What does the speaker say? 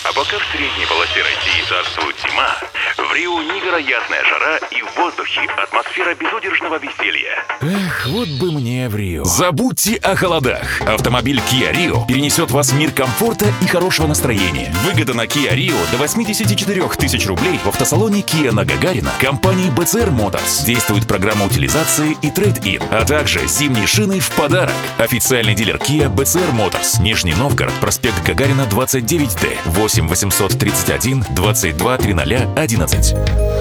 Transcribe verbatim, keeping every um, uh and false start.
А пока в средней полосе России царствует зима, в Рио невероятная жара и в воздухе атмосфера безудержного веселья. Эх, вот бы мне в Рио. Забудьте о холодах. Автомобиль Kia Rio перенесет вас в мир комфорта и хорошего настроения. Выгода на Kia Rio до восемьдесят четыре тысячи рублей в автосалоне Kia на Гагарина компании би си ар Motors. Действует программа утилизации и трейд-ин, а также зимние шины в подарок. Официальный дилер Kia би си ар Motors. Нижний Новгород, проспект Гагарина, двадцать девять Д. восемь восемьсот тридцать один двадцать два тридцать одиннадцать.